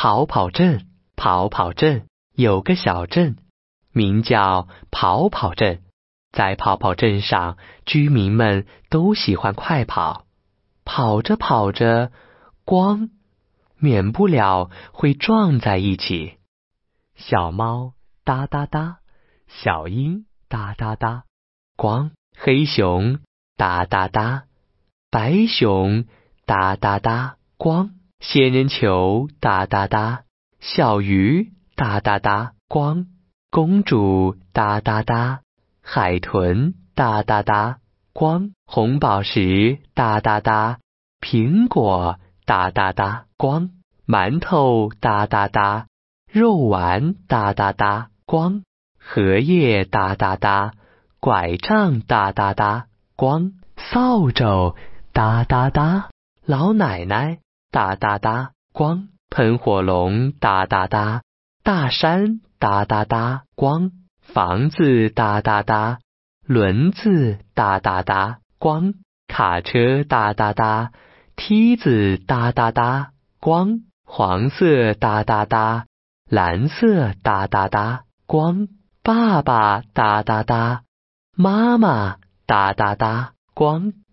跑跑镇，跑跑镇有个小镇，名叫跑跑镇。在跑跑镇上，居民们都喜欢快跑。跑着跑着，咣，免不了会撞在一起。小猫哒哒哒，小鹰哒哒哒，咣，黑熊哒哒哒，白熊哒哒哒，咣，仙人球哒哒哒，小鱼哒哒哒，咣，公主哒哒哒，海豚哒哒哒，咣，红宝石哒哒哒，苹果哒哒哒，咣，馒头哒哒哒，肉丸哒哒哒，咣，荷叶哒哒哒，拐杖哒哒哒，咣，扫帚哒哒哒，老奶奶哒哒哒，咣，喷火龙哒哒哒，大山哒哒哒，咣，房子哒哒哒，轮子哒哒哒，咣，卡车哒哒哒，梯子哒哒哒，咣，黄色哒哒哒，蓝色哒哒哒，咣，爸爸哒哒哒，妈妈哒哒哒，咣。